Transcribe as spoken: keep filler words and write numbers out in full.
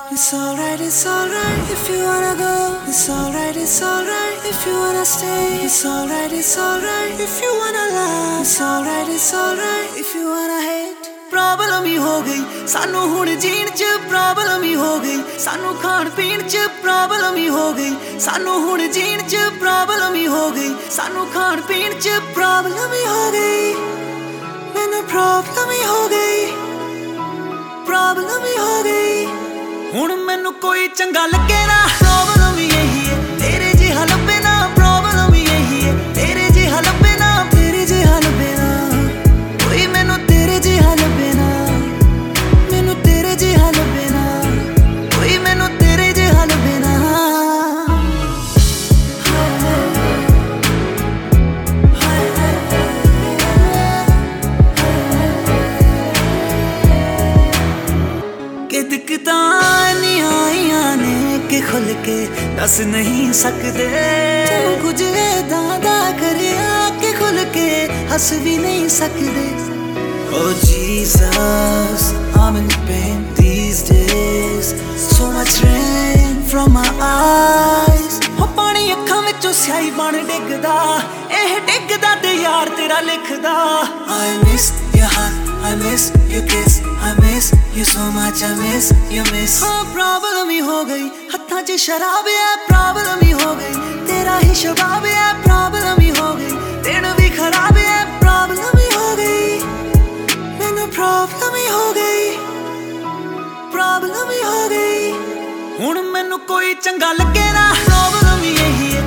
It's alright, it's alright if you wanna go. It's alright, it's alright if you wanna stay. It's alright, it's alright if you wanna laugh. It's alright, it's alright if you wanna hate. Problem ही हो गई सानू हुण जीण च, problem ही हो गई सानू खाण पीण च, प्रॉब्लम ही हो गई सानू हुण जीण च, प्रॉब्लम ही हो गई सानू खाण पीण च, प्रॉब्लम ही हो गई मैनू प्रॉब्लम ही हो गई, प्रॉब्लम ही हो गई। हुण मैनू कोई चंगा लगे ना, प्रॉब्लम ही यही है तेरे जिहा लब्बे ना, प्रॉब्लम ही यही है तेरे जिहा लब्बे ना, तेरे जिहा लब्बे ना कोई मैनू तेरे जिहा लब्बे ना, मैनू तेरे जिहा लब्बे ना कोई मैनू तेरे जिहा लब्बे ना। कि दिक्कतां नी आईयां ने कि खुल के दस नहीं सकदे, कुछ ऐदां दा करिया कि खुल के हस भी नहीं सकदे। Oh Jesus, I'm in pain these days, so much rain from my eyes। हो पानी अखां विचों स्याही बन डिगदा, एह डिगदा ते यार तेरा लिखदा। I miss your heart, I miss your kiss, I miss you so much, I miss you miss। हाँ प्रॉब्लम ही हो गई हत्थां च शराब है, प्रॉब्लम ही हो गई तेरा ही शबाब है, प्रॉब्लम ही हो गई दिन भी खराब है, प्रॉब्लम ही हो गई मैनू प्रॉब्लम ही हो गई, प्रॉब्लम ही हो गई। हुण मैनू कोई चंगा लगे ना, प्रॉब्लम ही यही है